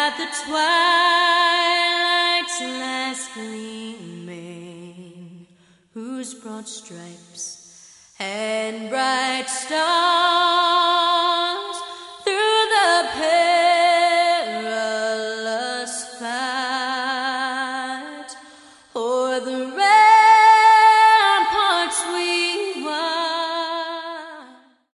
at the twilight's last gleaming, whose broad stripes and bright stars